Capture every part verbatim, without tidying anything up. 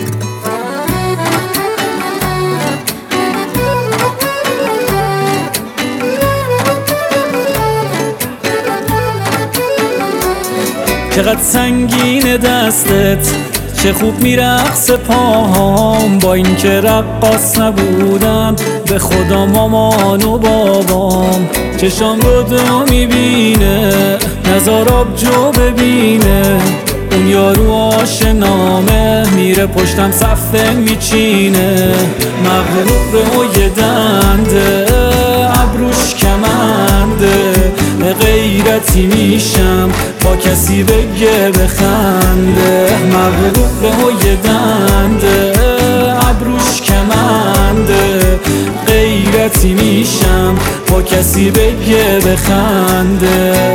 چقدر سنگین دستت، چه خوب میرقص پاهام. با اینکه رقاص نبودم به خدا مامان و بابام. چشام رو دو میبینه، نزار آبجو ببینه. اون یارو آشنامه، میره پشتم صفه میچینه. مغرور و یه دنده، ابروش کمنده. غیرتی میشم با کسی بگه بخنده. مغرور و یه دنده، ابروش کمنده. غیرتی میشم با کسی بگه بخنده.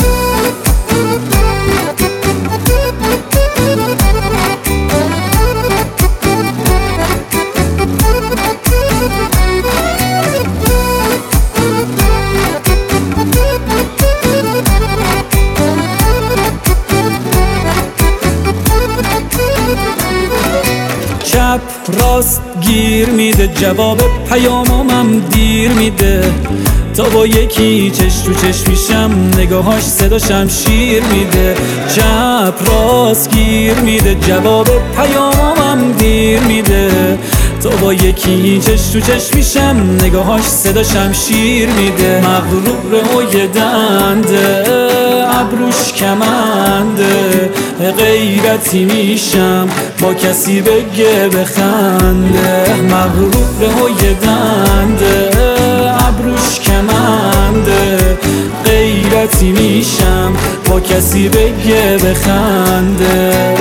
چپ راست گیر میده، جواب پیامم دیر میده. تا با یکی چش تو چش میشم، نگاهاش صداشم شیر میده. چپ راست گیر میده، جواب پیامم دیر میده. تا با یکی چش تو چش میشم، نگاهاش صداشم شیر میده. مغرور و یه دنده، ابروش کمنده. غیرتی میشم با کسی بگه بخنده. مغرور و یه دنده، ابروش کمنده. غیرتی میشم با کسی بگه بخنده.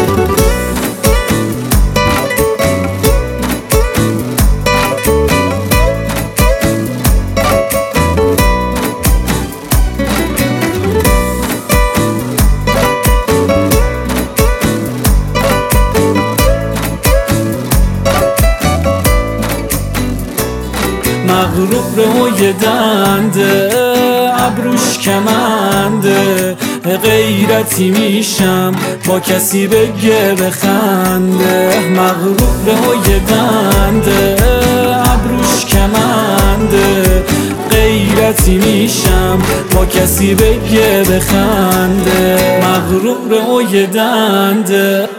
مغرور و یه دنده، ابروش کمنده. غیرتی میشم با کسی بگه بخنده. مغرور و یه دنده، ابروش کمنده. غیرتی میشم با کسی بگه بخنده. مغرور و یه دنده.